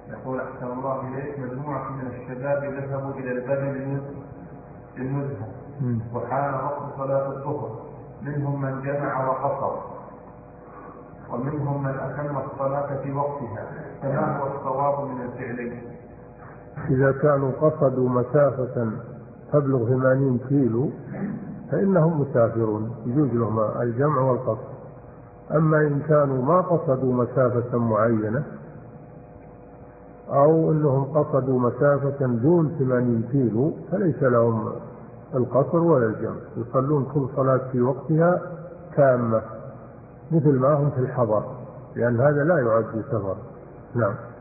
يقول أحسن الله إليك: مجموعة من الشباب ذهبوا إلى البر للنزهة وحان وقت صلاة الظهر، منهم من جمع وقصر ومنهم من أتم الصلاة في وقتها، فما هو الصواب من الفعلين؟ إذا كانوا قصدوا مسافة تبلغ 80 كيلو فإنهم مسافرون يجوز لهم الجمع والقصر. أما إن كانوا ما قصدوا مسافة معينة أو أنهم قصدوا مسافة دون 80 كيلو فليس لهم القصر ولا الجمع، يصلون كل صلاة في وقتها تامة مثل ما هم في الحضر، لأن هذا لا يعد سفر. نعم.